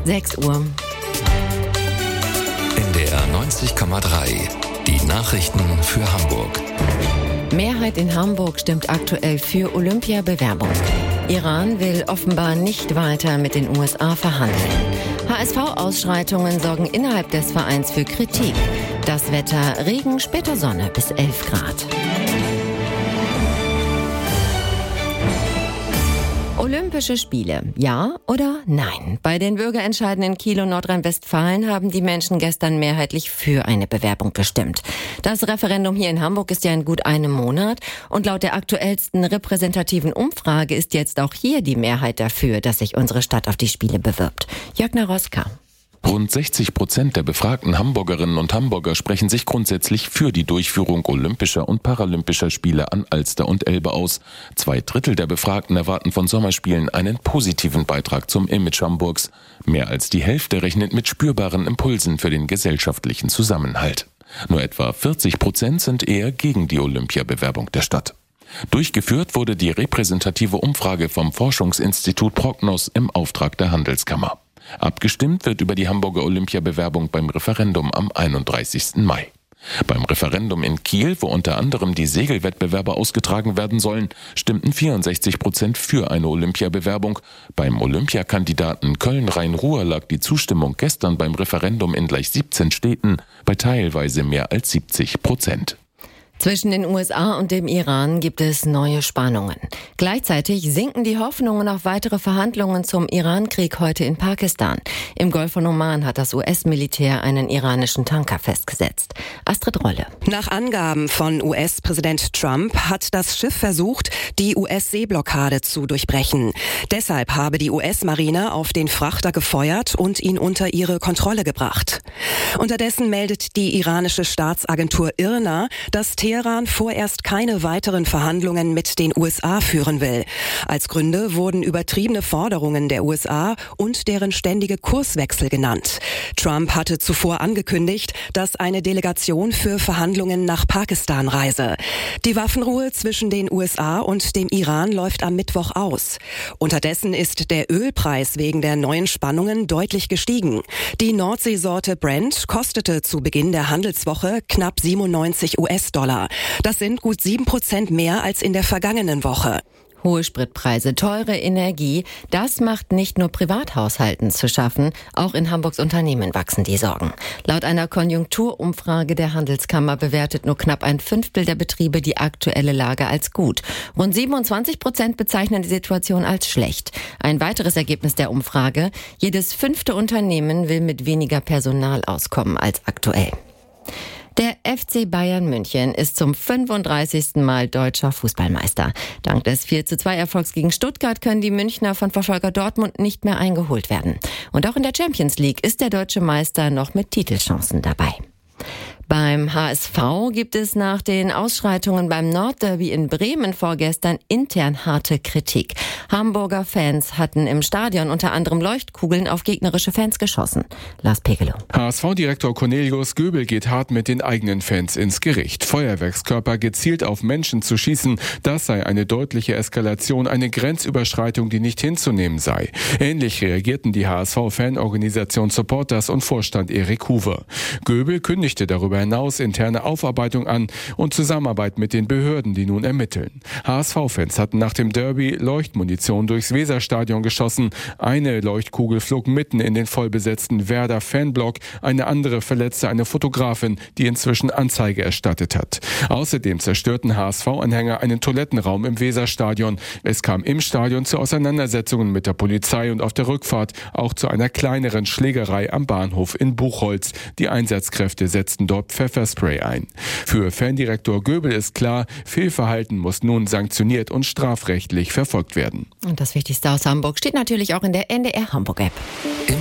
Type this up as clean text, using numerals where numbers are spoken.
6 Uhr. NDR 90,3. Die Nachrichten für Hamburg. Mehrheit in Hamburg stimmt aktuell für Olympiabewerbung. Iran will offenbar nicht weiter mit den USA verhandeln. HSV-Ausschreitungen sorgen innerhalb des Vereins für Kritik. Das Wetter: Regen, später Sonne bis 11 Grad. Olympische Spiele, ja oder nein? Bei den Bürgerentscheiden in Kiel und Nordrhein-Westfalen haben die Menschen gestern mehrheitlich für eine Bewerbung gestimmt. Das Referendum hier in Hamburg ist ja in gut einem Monat und laut der aktuellsten repräsentativen Umfrage ist jetzt auch hier die Mehrheit dafür, dass sich unsere Stadt auf die Spiele bewirbt. Jörg Naroska. Rund 60% der befragten Hamburgerinnen und Hamburger sprechen sich grundsätzlich für die Durchführung olympischer und paralympischer Spiele an Alster und Elbe aus. 2/3 der Befragten erwarten von Sommerspielen einen positiven Beitrag zum Image Hamburgs. Mehr als die Hälfte rechnet mit spürbaren Impulsen für den gesellschaftlichen Zusammenhalt. Nur etwa 40% sind eher gegen die Olympiabewerbung der Stadt. Durchgeführt wurde die repräsentative Umfrage vom Forschungsinstitut Prognos im Auftrag der Handelskammer. Abgestimmt wird über die Hamburger Olympiabewerbung beim Referendum am 31. Mai. Beim Referendum in Kiel, wo unter anderem die Segelwettbewerbe ausgetragen werden sollen, stimmten 64% für eine Olympiabewerbung. Beim Olympiakandidaten Köln-Rhein-Ruhr lag die Zustimmung gestern beim Referendum in gleich 17 Städten bei teilweise mehr als 70%. Zwischen den USA und dem Iran gibt es neue Spannungen. Gleichzeitig sinken die Hoffnungen auf weitere Verhandlungen zum Iran-Krieg heute in Pakistan. Im Golf von Oman hat das US-Militär einen iranischen Tanker festgesetzt. Astrid Rolle. Nach Angaben von US-Präsident Trump hat das Schiff versucht, die US-Seeblockade zu durchbrechen. Deshalb habe die US-Marine auf den Frachter gefeuert und ihn unter ihre Kontrolle gebracht. Unterdessen meldet die iranische Staatsagentur IRNA, dass Teheran vorerst keine weiteren Verhandlungen mit den USA führen will. Als Gründe wurden übertriebene Forderungen der USA und deren ständige Kurswechsel genannt. Trump hatte zuvor angekündigt, dass eine Delegation für Verhandlungen nach Pakistan reise. Die Waffenruhe zwischen den USA und dem Iran läuft am Mittwoch aus. Unterdessen ist der Ölpreis wegen der neuen Spannungen deutlich gestiegen. Die Nordseesorte Brent kostete zu Beginn der Handelswoche knapp 97 US-Dollar. Das sind gut 7% mehr als in der vergangenen Woche. Hohe Spritpreise, teure Energie, das macht nicht nur Privathaushalten zu schaffen, auch in Hamburgs Unternehmen wachsen die Sorgen. Laut einer Konjunkturumfrage der Handelskammer bewertet nur knapp 1/5 der Betriebe die aktuelle Lage als gut. Rund 27% bezeichnen die Situation als schlecht. Ein weiteres Ergebnis der Umfrage: jedes 5. Unternehmen will mit weniger Personal auskommen als aktuell. Der FC Bayern München ist zum 35. Mal deutscher Fußballmeister. Dank des 4:2-Erfolgs gegen Stuttgart können die Münchner von Verfolger Dortmund nicht mehr eingeholt werden. Und auch in der Champions League ist der deutsche Meister noch mit Titelchancen dabei. Beim HSV gibt es nach den Ausschreitungen beim Nordderby in Bremen vorgestern intern harte Kritik. Hamburger Fans hatten im Stadion unter anderem Leuchtkugeln auf gegnerische Fans geschossen. Lars Pegelow. HSV-Direktor Cornelius Göbel geht hart mit den eigenen Fans ins Gericht. Feuerwerkskörper gezielt auf Menschen zu schießen, das sei eine deutliche Eskalation, eine Grenzüberschreitung, die nicht hinzunehmen sei. Ähnlich reagierten die HSV-Fanorganisation Supporters und Vorstand Erik Huwe. Göbel kündigte darüber hinaus interne Aufarbeitung an und Zusammenarbeit mit den Behörden, die nun ermitteln. HSV-Fans hatten nach dem Derby Leuchtmunition durchs Weserstadion geschossen. Eine Leuchtkugel flog mitten in den vollbesetzten Werder-Fanblock. Eine andere verletzte eine Fotografin, die inzwischen Anzeige erstattet hat. Außerdem zerstörten HSV-Anhänger einen Toilettenraum im Weserstadion. Es kam im Stadion zu Auseinandersetzungen mit der Polizei und auf der Rückfahrt auch zu einer kleineren Schlägerei am Bahnhof in Buchholz. Die Einsatzkräfte setzten dort Pfefferspray ein. Für Fandirektor Göbel ist klar, Fehlverhalten muss nun sanktioniert und strafrechtlich verfolgt werden. Und das Wichtigste aus Hamburg steht natürlich auch in der NDR Hamburg App.